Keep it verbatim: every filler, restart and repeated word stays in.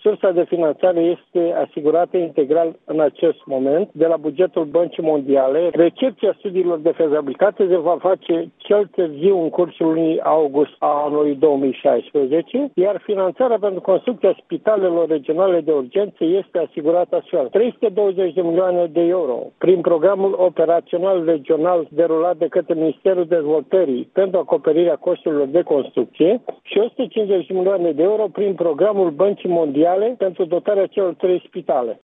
Sursa de finanțare este asigurată integral în acest moment de la bugetul Băncii Mondiale. Recepția studiilor de fezabilitate se va face cel târziu în cursul lunii august a anului două mii șaisprezece, iar finanțarea pentru construcția spitalelor regionale de urgență este asigurată astfel. trei sute douăzeci de milioane de euro prin programul operațional regional derulat de către Ministerul Dezvoltării pentru acoperirea costurilor de construcție și o sută cincizeci de milioane de euro prin programul Băncii Mondiale pentru dotarea celor trei spitale.